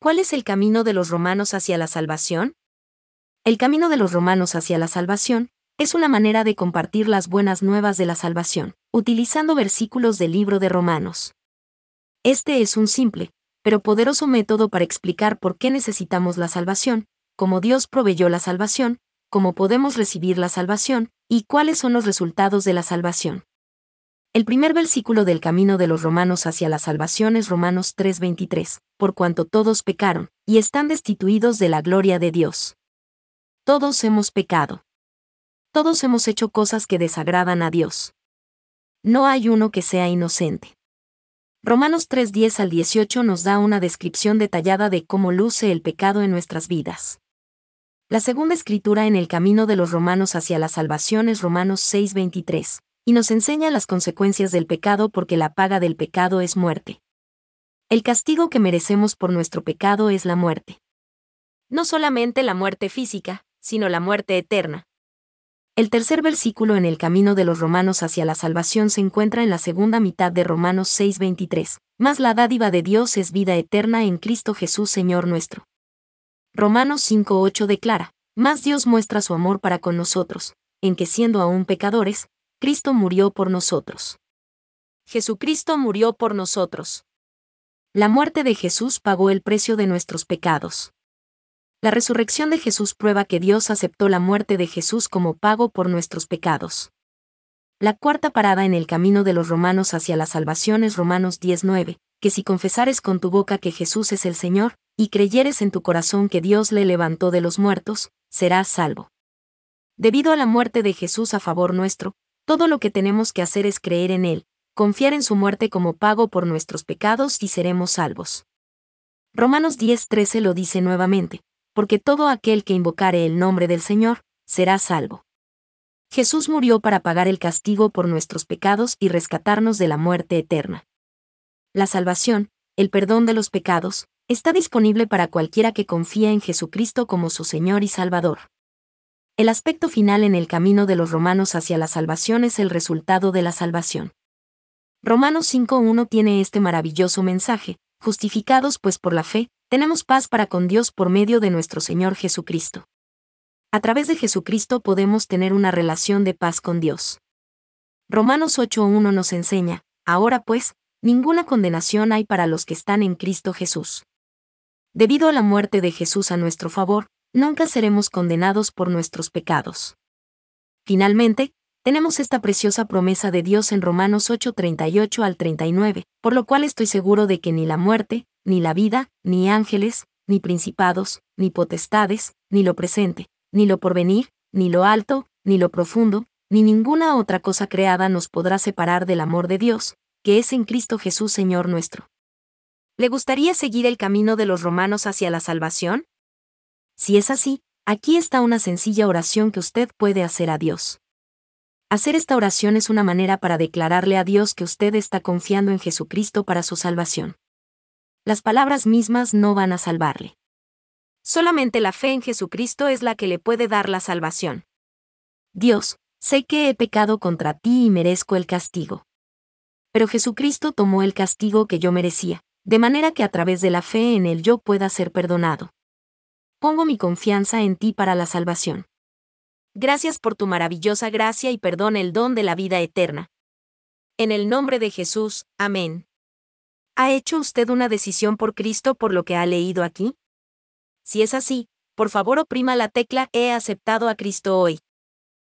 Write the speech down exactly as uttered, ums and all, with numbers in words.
¿Cuál es el camino de los romanos hacia la salvación? El camino de los romanos hacia la salvación es una manera de compartir las buenas nuevas de la salvación, utilizando versículos del libro de Romanos. Este es un simple, pero poderoso método para explicar por qué necesitamos la salvación, cómo Dios proveyó la salvación, cómo podemos recibir la salvación, y cuáles son los resultados de la salvación. El primer versículo del camino de los romanos hacia la salvación es Romanos tres veintitrés, por cuanto todos pecaron, y están destituidos de la gloria de Dios. Todos hemos pecado. Todos hemos hecho cosas que desagradan a Dios. No hay uno que sea inocente. Romanos tres diez al dieciocho nos da una descripción detallada de cómo luce el pecado en nuestras vidas. La segunda escritura en el camino de los romanos hacia la salvación es Romanos seis veintitrés, y nos enseña las consecuencias del pecado porque la paga del pecado es muerte. El castigo que merecemos por nuestro pecado es la muerte. No solamente la muerte física, sino la muerte eterna. El tercer versículo en el camino de los romanos hacia la salvación se encuentra en la segunda mitad de Romanos seis veintitrés, mas la dádiva de Dios es vida eterna en Cristo Jesús Señor nuestro. Romanos cinco ocho declara, mas Dios muestra su amor para con nosotros, en que siendo aún pecadores, Cristo murió por nosotros. Jesucristo murió por nosotros. La muerte de Jesús pagó el precio de nuestros pecados. La resurrección de Jesús prueba que Dios aceptó la muerte de Jesús como pago por nuestros pecados. La cuarta parada en el camino de los romanos hacia la salvación es Romanos diez nueve, que si confesares con tu boca que Jesús es el Señor, y creyeres en tu corazón que Dios le levantó de los muertos, serás salvo. Debido a la muerte de Jesús a favor nuestro, todo lo que tenemos que hacer es creer en Él, confiar en su muerte como pago por nuestros pecados y seremos salvos. Romanos diez trece lo dice nuevamente, porque todo aquel que invocare el nombre del Señor, será salvo. Jesús murió para pagar el castigo por nuestros pecados y rescatarnos de la muerte eterna. La salvación, el perdón de los pecados, está disponible para cualquiera que confía en Jesucristo como su Señor y Salvador. El aspecto final en el camino de los romanos hacia la salvación es el resultado de la salvación. Romanos cinco uno tiene este maravilloso mensaje: justificados pues por la fe, tenemos paz para con Dios por medio de nuestro Señor Jesucristo. A través de Jesucristo podemos tener una relación de paz con Dios. Romanos ocho uno nos enseña, ahora pues, ninguna condenación hay para los que están en Cristo Jesús. Debido a la muerte de Jesús a nuestro favor, nunca seremos condenados por nuestros pecados. Finalmente, tenemos esta preciosa promesa de Dios en Romanos ocho treinta y ocho al treinta y nueve, por lo cual estoy seguro de que ni la muerte, ni la vida, ni ángeles, ni principados, ni potestades, ni lo presente, ni lo porvenir, ni lo alto, ni lo profundo, ni ninguna otra cosa creada nos podrá separar del amor de Dios, que es en Cristo Jesús Señor nuestro. ¿Le gustaría seguir el camino de los romanos hacia la salvación? Si es así, aquí está una sencilla oración que usted puede hacer a Dios. Hacer esta oración es una manera para declararle a Dios que usted está confiando en Jesucristo para su salvación. Las palabras mismas no van a salvarle. Solamente la fe en Jesucristo es la que le puede dar la salvación. Dios, sé que he pecado contra ti y merezco el castigo. Pero Jesucristo tomó el castigo que yo merecía, de manera que a través de la fe en Él yo pueda ser perdonado. Pongo mi confianza en ti para la salvación. Gracias por tu maravillosa gracia y perdón, el don de la vida eterna. En el nombre de Jesús, amén. ¿Ha hecho usted una decisión por Cristo por lo que ha leído aquí? Si es así, por favor oprima la tecla He aceptado a Cristo hoy.